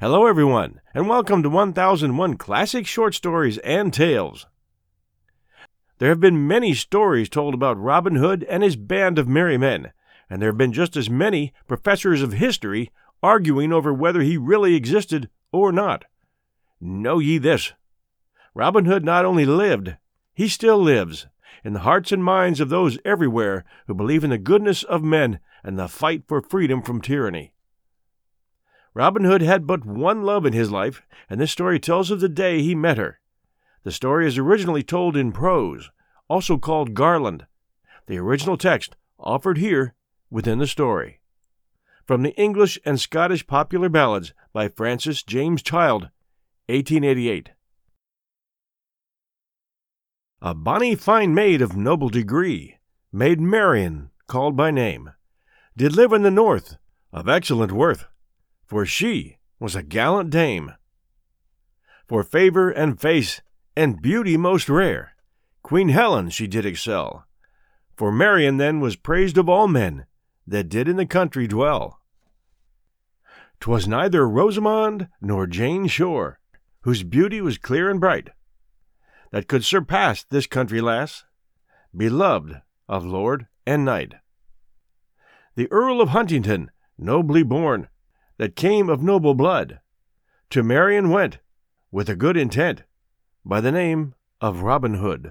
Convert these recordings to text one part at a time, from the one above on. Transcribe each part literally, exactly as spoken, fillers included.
Hello, everyone, and welcome to one thousand one Classic Short Stories and Tales. There have been many stories told about Robin Hood and his band of merry men, and there have been just as many professors of history arguing over whether he really existed or not. Know ye this: Robin Hood not only lived, he still lives, in the hearts and minds of those everywhere who believe in the goodness of men and the fight for freedom from tyranny. Robin Hood had but one love in his life, and this story tells of the day he met her. The story is originally told in prose, also called garland. The original text offered here within the story. From the English and Scottish Popular Ballads by Francis James Child, eighteen eighty-eight. A bonny fine maid of noble degree, Maid Marian, called by name, did live in the north, of excellent worth, for she was a gallant dame. For favour and face and beauty most rare, Queen Helen she did excel. For Marian then was praised of all men that did in the country dwell. 'Twas neither Rosamond nor Jane Shore, whose beauty was clear and bright, that could surpass this country lass, beloved of lord and knight. The Earl of Huntingdon, nobly born, that came of noble blood, to Marian went, with a good intent, by the name of Robin Hood.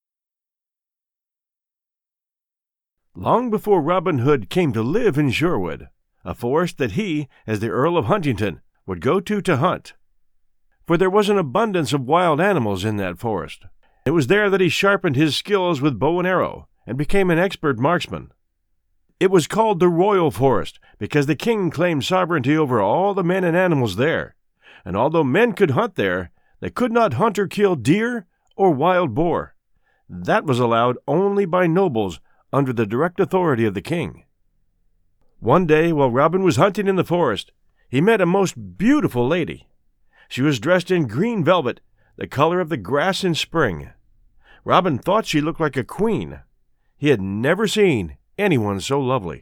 Long before Robin Hood came to live in Sherwood, a forest that he, as the Earl of Huntingdon, would go to to hunt. For there was an abundance of wild animals in that forest. It was there that he sharpened his skills with bow and arrow, and became an expert marksman. It was called the Royal Forest, because the king claimed sovereignty over all the men and animals there, and although men could hunt there, they could not hunt or kill deer or wild boar. That was allowed only by nobles under the direct authority of the king. One day, while Robin was hunting in the forest, he met a most beautiful lady. She was dressed in green velvet, the color of the grass in spring. Robin thought she looked like a queen. He had never seen anyone so lovely.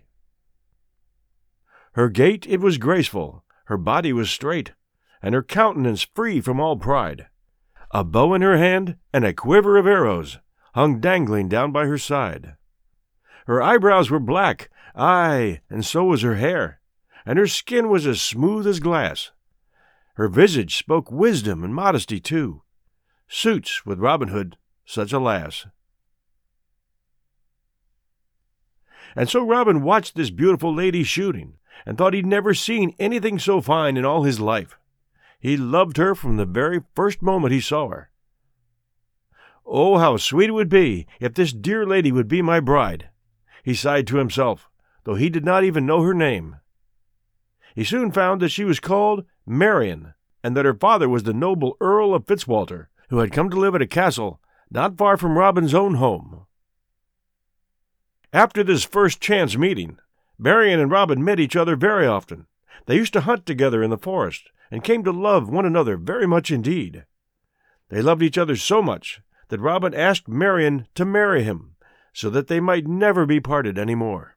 Her gait it was graceful, her body was straight, and her countenance free from all pride. A bow in her hand and a quiver of arrows hung dangling down by her side. Her eyebrows were black, aye, and so was her hair, and her skin was as smooth as glass. Her visage spoke wisdom and modesty too. Suits with Robin Hood such a lass. And so Robin watched this beautiful lady shooting, and thought he'd never seen anything so fine in all his life. He loved her from the very first moment he saw her. Oh, how sweet it would be if this dear lady would be my bride, he sighed to himself, though he did not even know her name. He soon found that she was called Marian, and that her father was the noble Earl of Fitzwalter, who had come to live at a castle not far from Robin's own home. After this first chance meeting, Marian and Robin met each other very often. They used to hunt together in the forest, and came to love one another very much indeed. They loved each other so much that Robin asked Marian to marry him, so that they might never be parted any more.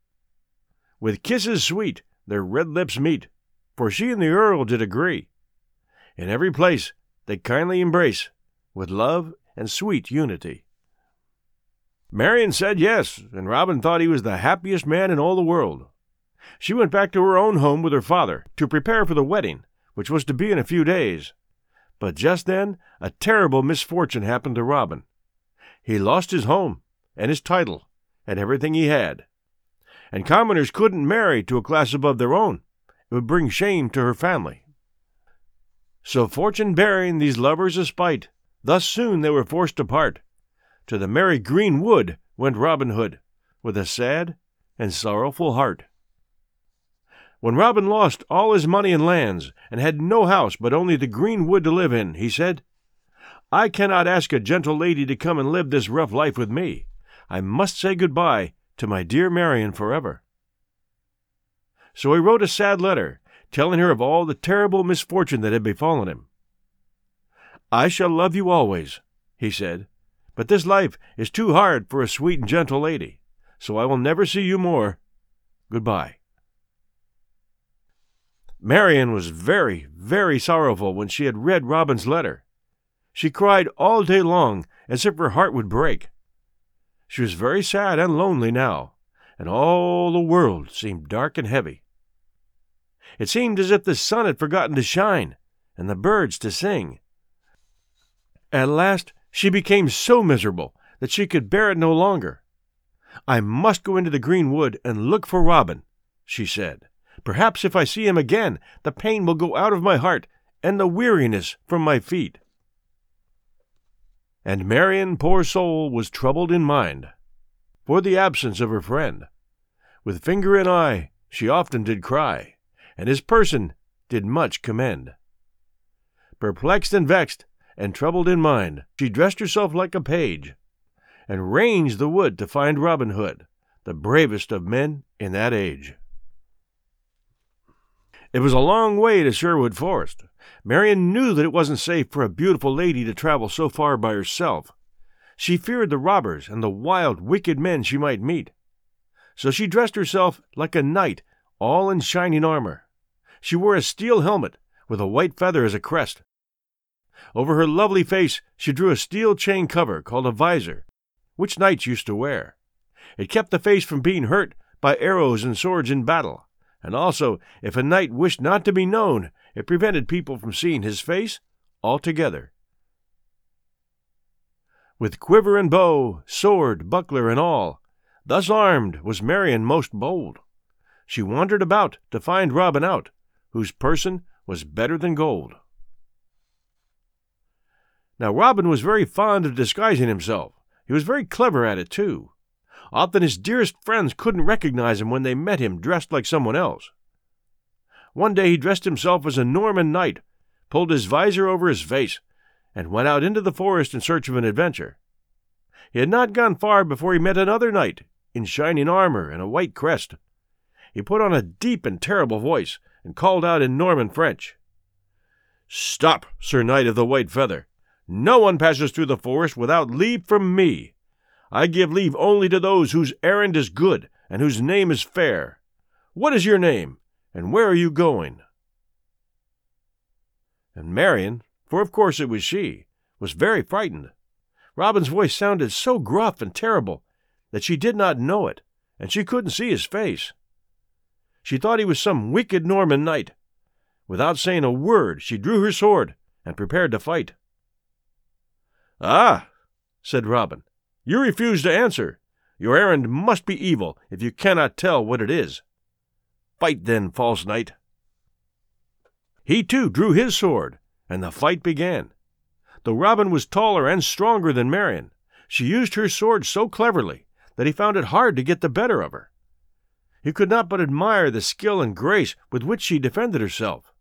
With kisses sweet their red lips meet, for she and the Earl did agree. In every place they kindly embrace, with love and sweet unity. Marian said yes, and Robin thought he was the happiest man in all the world. She went back to her own home with her father to prepare for the wedding, which was to be in a few days. But just then a terrible misfortune happened to Robin. He lost his home and his title and everything he had. And commoners couldn't marry to a class above their own. It would bring shame to her family. So fortune bearing these lovers a spite, thus soon they were forced to part. To the merry green wood went Robin Hood, with a sad and sorrowful heart. When Robin lost all his money and lands, and had no house but only the green wood to live in, he said, "I cannot ask a gentle lady to come and live this rough life with me. I must say good-bye to my dear Marian forever." So he wrote a sad letter, telling her of all the terrible misfortune that had befallen him. "I shall love you always," he said, "but this life is too hard for a sweet and gentle lady, so I will never see you more. Goodbye." Marian was very, very sorrowful when she had read Robin's letter. She cried all day long as if her heart would break. She was very sad and lonely now, and all the world seemed dark and heavy. It seemed as if the sun had forgotten to shine, and the birds to sing. At last she became so miserable that she could bear it no longer. "I must go into the green wood and look for Robin," she said. "Perhaps if I see him again, the pain will go out of my heart and the weariness from my feet." And Marian, poor soul, was troubled in mind for the absence of her friend. With finger and eye she often did cry, and his person did much commend. Perplexed and vexed, and troubled in mind, she dressed herself like a page, and ranged the wood to find Robin Hood, the bravest of men in that age. It was a long way to Sherwood Forest. Marian knew that it wasn't safe for a beautiful lady to travel so far by herself. She feared the robbers and the wild, wicked men she might meet. So she dressed herself like a knight, all in shining armor. She wore a steel helmet with a white feather as a crest. Over her lovely face she drew a steel chain cover called a visor, which knights used to wear. It kept the face from being hurt by arrows and swords in battle, and also, if a knight wished not to be known, it prevented people from seeing his face altogether. With quiver and bow, sword, buckler, and all, thus armed was Marian most bold. She wandered about to find Robin out, whose person was better than gold. Now Robin was very fond of disguising himself. He was very clever at it, too. Often his dearest friends couldn't recognize him when they met him dressed like someone else. One day he dressed himself as a Norman knight, pulled his visor over his face, and went out into the forest in search of an adventure. He had not gone far before he met another knight, in shining armor and a white crest. He put on a deep and terrible voice, and called out in Norman French, "Stop, Sir Knight of the White Feather! No one passes through the forest without leave from me. I give leave only to those whose errand is good and whose name is fair. What is your name, and where are you going?" And Marian, for of course it was she, was very frightened. Robin's voice sounded so gruff and terrible that she did not know it, and she couldn't see his face. She thought he was some wicked Norman knight. Without saying a word, she drew her sword and prepared to fight. "Ah," said Robin, "you refuse to answer. Your errand must be evil if you cannot tell what it is. Fight then, false knight." He too drew his sword, and the fight began. Though Robin was taller and stronger than Marian, she used her sword so cleverly that he found it hard to get the better of her. He could not but admire the skill and grace with which she defended herself.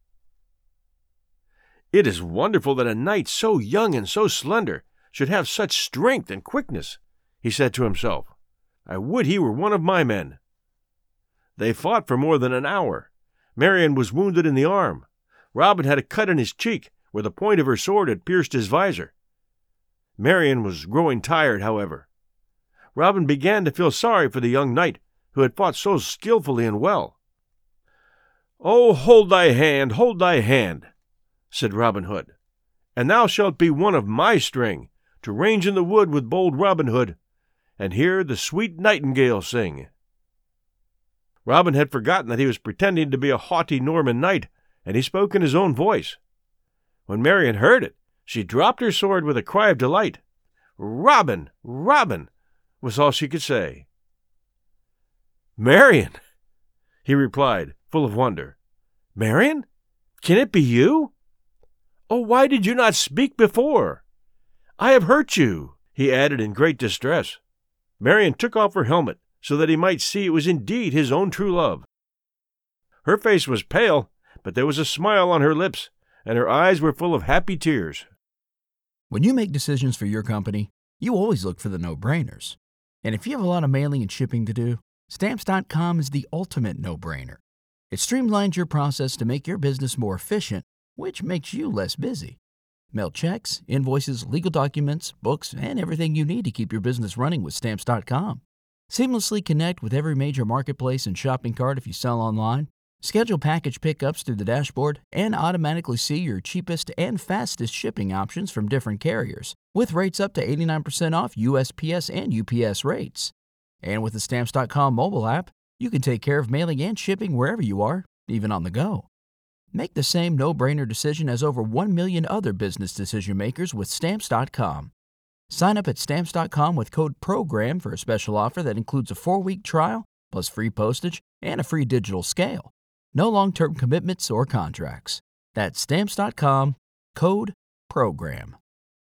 "It is wonderful that a knight so young and so slender should have such strength and quickness," he said to himself. "I would he were one of my men." They fought for more than an hour. Marian was wounded in the arm. Robin had a cut in his cheek where the point of her sword had pierced his visor. Marian was growing tired, however. Robin began to feel sorry for the young knight who had fought so skillfully and well. "Oh, hold thy hand, hold thy hand," said Robin Hood, "and thou shalt be one of my string, to range in the wood with bold Robin Hood, and hear the sweet nightingale sing." Robin had forgotten that he was pretending to be a haughty Norman knight, and he spoke in his own voice. When Marian heard it, she dropped her sword with a cry of delight. "Robin! Robin!" was all she could say. "Marian!" he replied, full of wonder. "Marian? Can it be you? Oh, why did you not speak before? I have hurt you," he added in great distress. Marian took off her helmet so that he might see it was indeed his own true love. Her face was pale, but there was a smile on her lips, and her eyes were full of happy tears. When you make decisions for your company, you always look for the no-brainers. And if you have a lot of mailing and shipping to do, Stamps dot com is the ultimate no-brainer. It streamlines your process to make your business more efficient, which makes you less busy. Mail checks, invoices, legal documents, books, and everything you need to keep your business running with Stamps dot com. Seamlessly connect with every major marketplace and shopping cart if you sell online, Schedule package pickups through the dashboard and automatically see your cheapest and fastest shipping options from different carriers, with rates up to eighty-nine percent off U S P S and U P S rates. And with the Stamps dot com mobile app, you can take care of mailing and shipping wherever you are, even on the go. Make the same no-brainer decision as over one million other business decision makers with Stamps dot com. Sign up at Stamps dot com with code PROGRAM for a special offer that includes a four-week trial, plus free postage and a free digital scale. No long-term commitments or contracts. That's Stamps dot com, code PROGRAM.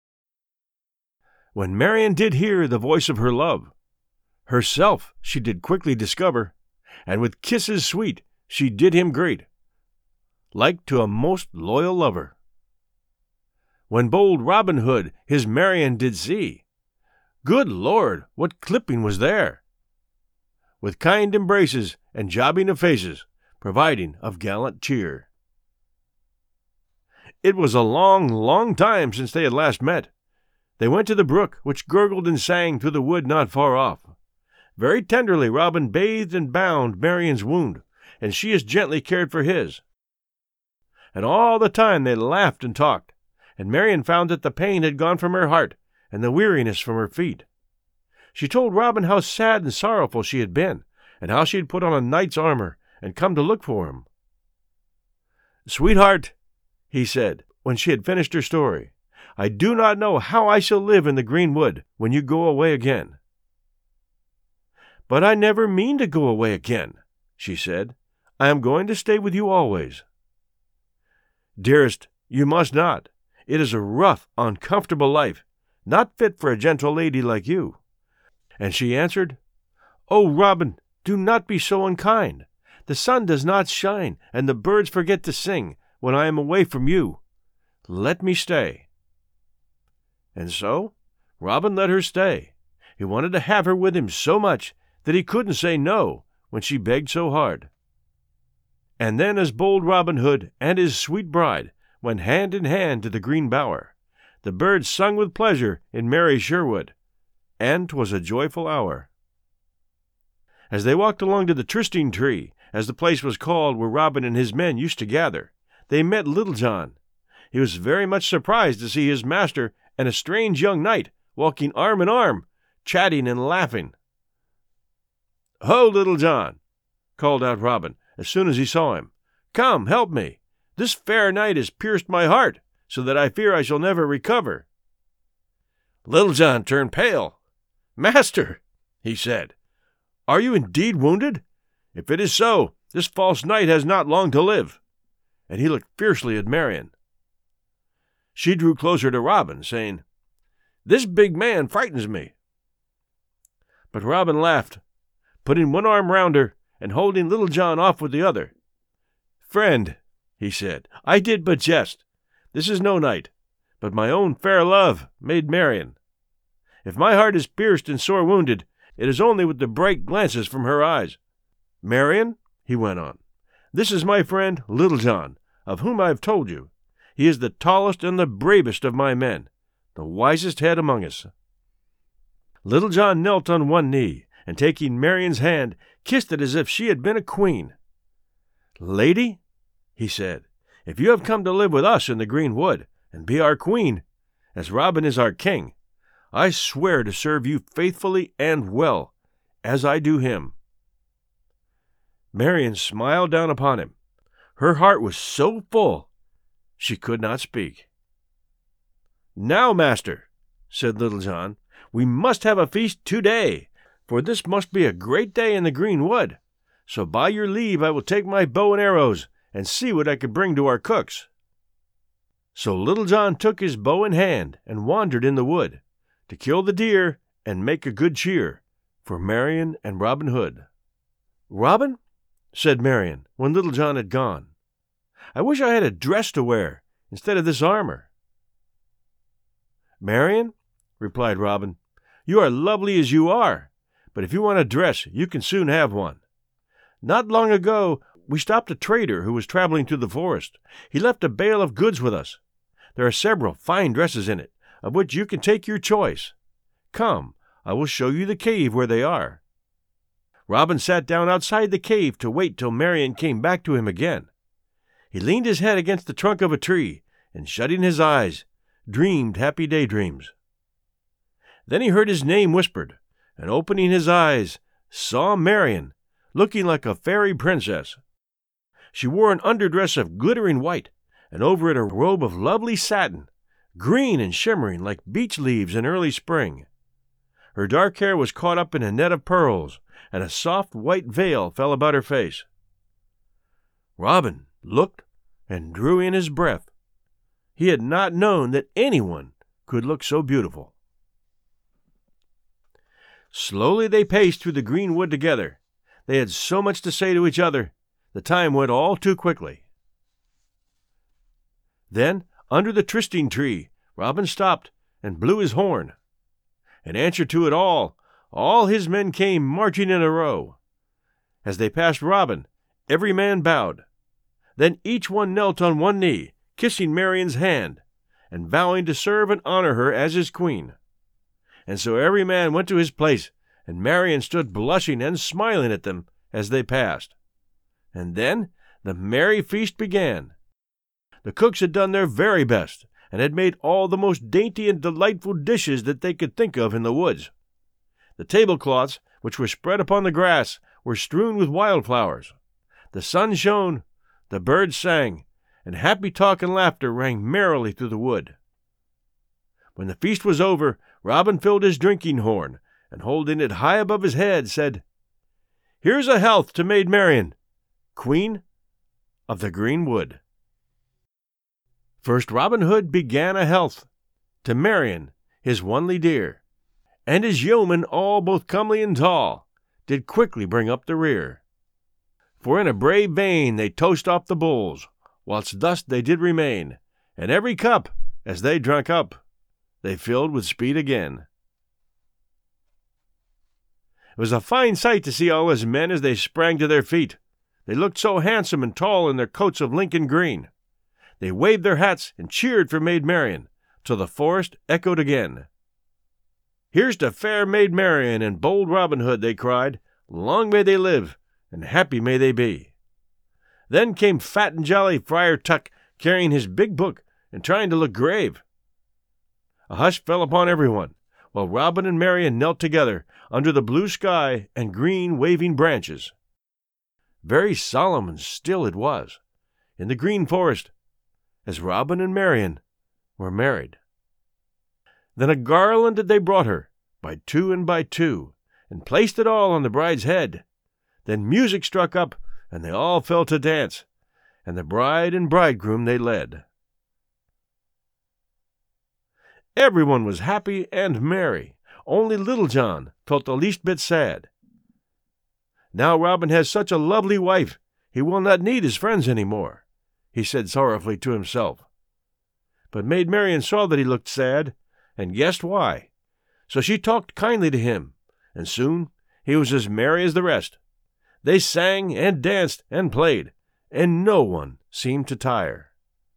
When Marian did hear the voice of her love, herself she did quickly discover, and with kisses sweet she did him greet, like to a most loyal lover. When bold Robin Hood his Marian did see, good Lord, what clipping was there! With kind embraces and jobbing of faces, providing of gallant cheer. It was a long, long time since they had last met. They went to the brook, which gurgled and sang through the wood not far off. Very tenderly Robin bathed and bound Marian's wound, and she as gently cared for his. And all the time they laughed and talked, and Marian found that the pain had gone from her heart, and the weariness from her feet. She told Robin how sad and sorrowful she had been, and how she had put on a knight's armor and come to look for him. "Sweetheart," he said, when she had finished her story, "I do not know how I shall live in the green wood when you go away again." "But I never mean to go away again," she said. "I am going to stay with you always." "Dearest, you must not. It is a rough, uncomfortable life, not fit for a gentle lady like you." And she answered, "Oh, Robin, do not be so unkind. The sun does not shine, and the birds forget to sing when I am away from you. Let me stay." And so Robin let her stay. He wanted to have her with him so much that he couldn't say no when she begged so hard. And then as bold Robin Hood and his sweet bride went hand in hand to the green bower, the birds sung with pleasure in merry Sherwood, and 'twas a joyful hour. As they walked along to the trysting tree, as the place was called where Robin and his men used to gather, they met Little John. He was very much surprised to see his master and a strange young knight walking arm in arm, chatting and laughing. "Ho, Little John!" called out Robin as soon as he saw him. "Come, help me. This fair knight has pierced my heart, so that I fear I shall never recover." Little John turned pale. "Master," he said, "are you indeed wounded? If it is so, this false knight has not long to live." And he looked fiercely at Marian. She drew closer to Robin, saying, "This big man frightens me." But Robin laughed, putting one arm round her and holding Little John off with the other. "Friend," he said, "I did but jest. This is no knight, but my own fair love, Maid Marian. If my heart is pierced and sore wounded, it is only with the bright glances from her eyes. Marian," he went on, "this is my friend Little John, of whom I have told you. He is the tallest and the bravest of my men, the wisest head among us." Little John knelt on one knee, and taking Marian's hand, kissed it as if she had been a queen. "Lady," he said, "if you have come to live with us in the green wood, and be our queen, as Robin is our king, I swear to serve you faithfully and well, as I do him." Marian smiled down upon him. Her heart was so full, she could not speak. "Now, master," said Little John, "we must have a feast today, for this must be a great day in the green wood. So by your leave I will take my bow and arrows, and see what I can bring to our cooks." So Little John took his bow in hand, and wandered in the wood, to kill the deer and make a good cheer for Marian and Robin Hood. "Robin," said Marian, when Little John had gone, "I wish I had a dress to wear instead of this armor." "Marian," replied Robin, "you are lovely as you are, but if you want a dress, you can soon have one. Not long ago we stopped a trader who was traveling through the forest. He left a bale of goods with us. There are several fine dresses in it, of which you can take your choice. Come, I will show you the cave where they are." Robin sat down outside the cave to wait till Marian came back to him again. He leaned his head against the trunk of a tree, and shutting his eyes, dreamed happy daydreams. Then he heard his name whispered, and opening his eyes, saw Marian, looking like a fairy princess. She wore an underdress of glittering white, and over it a robe of lovely satin, green and shimmering like beech leaves in early spring. Her dark hair was caught up in a net of pearls, and a soft white veil fell about her face. Robin looked and drew in his breath. He had not known that anyone could look so beautiful. Slowly they paced through the green wood together. They had so much to say to each other, the time went all too quickly. Then, under the trysting tree, Robin stopped and blew his horn. In answer to it all, all his men came marching in a row. As they passed Robin, every man bowed. Then each one knelt on one knee, kissing Marian's hand, and vowing to serve and honor her as his queen. And so every man went to his place, and Marian stood blushing and smiling at them as they passed. And then the merry feast began. The cooks had done their very best, and had made all the most dainty and delightful dishes that they could think of in the woods. The tablecloths, which were spread upon the grass, were strewn with wildflowers. The sun shone, the birds sang, and happy talk and laughter rang merrily through the wood. When the feast was over, Robin filled his drinking horn, and holding it high above his head, said, "Here's a health to Maid Marian, Queen of the Green Wood." First Robin Hood began a health to Marian, his onely dear, and his yeomen all both comely and tall did quickly bring up the rear. For in a brave vein they toast off the bowls, whilst thus they did remain, and every cup, as they drank up, they filled with speed again. It was a fine sight to see all his men as they sprang to their feet. They looked so handsome and tall in their coats of Lincoln green. They waved their hats and cheered for Maid Marian, till the forest echoed again. "Here's to fair Maid Marian and bold Robin Hood," they cried. "Long may they live, and happy may they be." Then came fat and jolly Friar Tuck, carrying his big book and trying to look grave. A hush fell upon everyone, while Robin and Marian knelt together under the blue sky and green waving branches. Very solemn and still it was, in the green forest, as Robin and Marian were married. Then a garland they brought her, by two and by two, and placed it all on the bride's head. Then music struck up, and they all fell to dance, and the bride and bridegroom they led. Everyone was happy and merry. Only Little John felt the least bit sad. "Now Robin has such a lovely wife, he will not need his friends any more," he said sorrowfully to himself. But Maid Marian saw that he looked sad, and guessed why. So she talked kindly to him, and soon he was as merry as the rest. They sang and danced and played, and no one seemed to tire.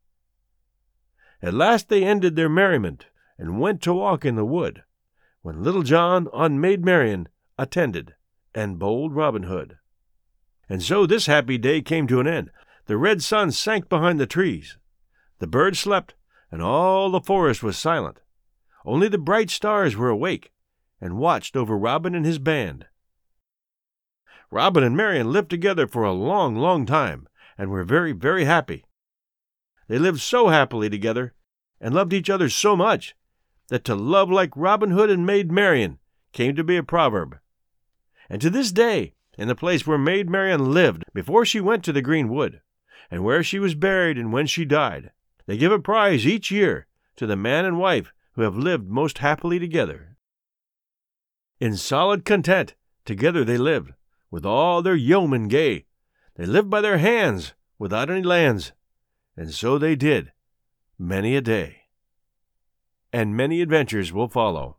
At last they ended their merriment, and went to walk in the wood, when Little John on Maid Marian attended, and bold Robin Hood. And so this happy day came to an end. The red sun sank behind the trees. The birds slept, and all the forest was silent. Only the bright stars were awake, and watched over Robin and his band. Robin and Marian lived together for a long, long time, and were very, very happy. They lived so happily together, and loved each other so much, that to love like Robin Hood and Maid Marian came to be a proverb. And to this day, in the place where Maid Marian lived before she went to the green wood, and where she was buried and when she died, they give a prize each year to the man and wife who have lived most happily together. In solid content together they lived, with all their yeomen gay. They lived by their hands, without any lands, and so they did, many a day. And many adventures will follow.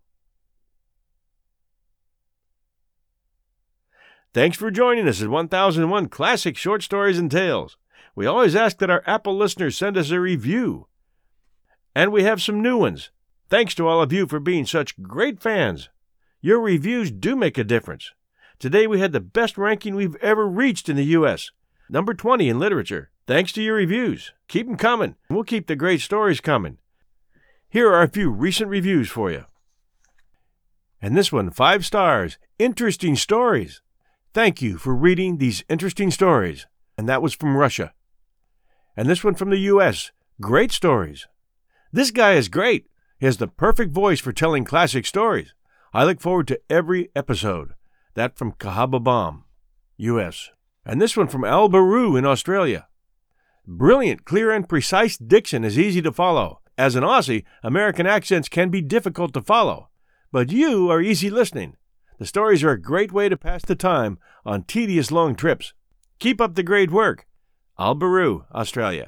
Thanks for joining us at one thousand one Classic Short Stories and Tales. We always ask that our Apple listeners send us a review. And we have some new ones. Thanks to all of you for being such great fans. Your reviews do make a difference. Today we had the best ranking we've ever reached in the U S Number twenty in literature. Thanks to your reviews. Keep them coming. We'll keep the great stories coming. Here are a few recent reviews for you. And this one, five stars. Interesting stories. Thank you for reading these interesting stories. And that was from Russia. And this one from the U S Great stories. This guy is great. He has the perfect voice for telling classic stories. I look forward to every episode. That from Kahababam, U S And this one from Al Baru in Australia. Brilliant, clear, and precise diction is easy to follow. As an Aussie, American accents can be difficult to follow. But you are easy listening. The stories are a great way to pass the time on tedious long trips. Keep up the great work. Al Baru, Australia.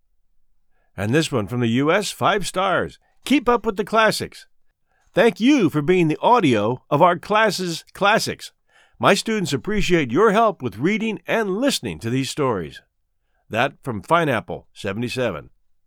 And this one from the U S, five stars. Keep up with the classics. Thank you for being the audio of our class's classics. My students appreciate your help with reading and listening to these stories. That from Pineapple, seventy-seven.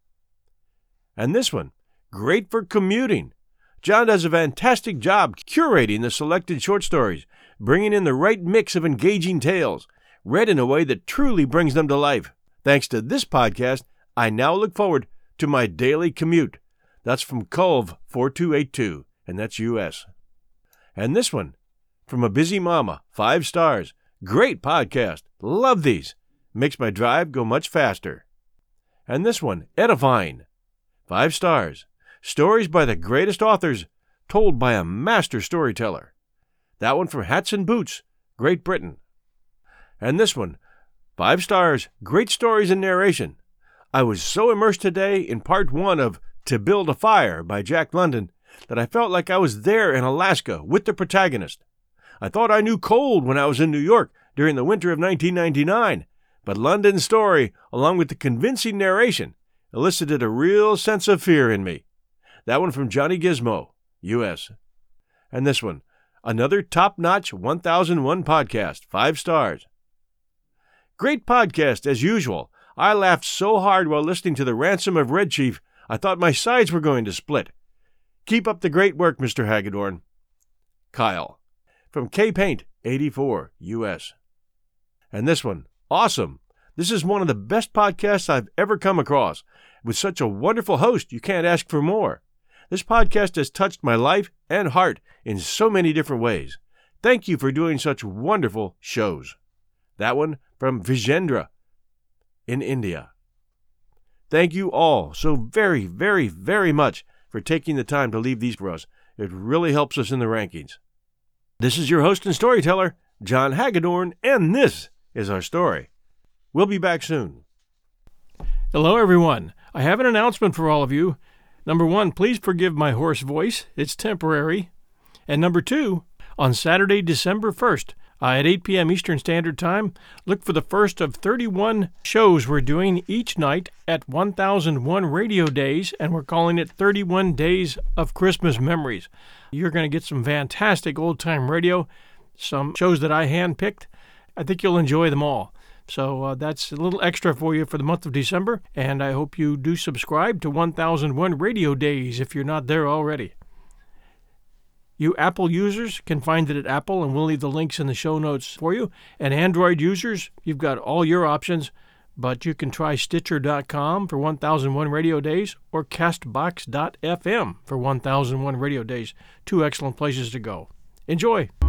And this one, great for commuting. John does a fantastic job curating the selected short stories, bringing in the right mix of engaging tales, read in a way that truly brings them to life. Thanks to this podcast, I now look forward to my daily commute. That's from Culve four two eight two, and that's U S And this one, from a busy mama, five stars. Great podcast. Love these. Makes my drive go much faster. And this one, edifying. Five stars. Stories by the greatest authors, told by a master storyteller. That one from Hats and Boots, Great Britain. And this one, five stars. Great stories and narration. I was so immersed today in part one of To Build a Fire by Jack London that I felt like I was there in Alaska with the protagonist. I thought I knew cold when I was in New York during the winter of nineteen ninety-nine, but London's story, along with the convincing narration, elicited a real sense of fear in me. That one from Johnny Gizmo, U S And this one, another top-notch one thousand one podcast, five stars. Great podcast as usual. I laughed so hard while listening to the Ransom of Red Chief, I thought my sides were going to split. Keep up the great work, Mister Hagedorn. Kyle. From K-Paint, eighty-four, U S And this one, awesome. This is one of the best podcasts I've ever come across. With such a wonderful host, you can't ask for more. This podcast has touched my life and heart in so many different ways. Thank you for doing such wonderful shows. That one from Vijendra in India. Thank you all so very, very, very much for taking the time to leave these for us. It really helps us in the rankings. This is your host and storyteller, John Hagedorn, and this is our story. We'll be back soon. Hello, everyone. I have an announcement for all of you. Number one, please forgive my hoarse voice. It's temporary. And number two, on Saturday, December first, uh, at eight p.m. Eastern Standard Time, look for the first of thirty-one shows we're doing each night at one thousand one Radio Days, and we're calling it thirty-one Days of Christmas Memories. You're going to get some fantastic old-time radio, some shows that I handpicked. I think you'll enjoy them all. So uh, that's a little extra for you for the month of December, and I hope you do subscribe to one thousand one Radio Days if you're not there already. You Apple users can find it at Apple, and we'll leave the links in the show notes for you. And Android users, you've got all your options, but you can try Stitcher dot com for one thousand one Radio Days or Castbox dot f m for one thousand one Radio Days. Two excellent places to go. Enjoy!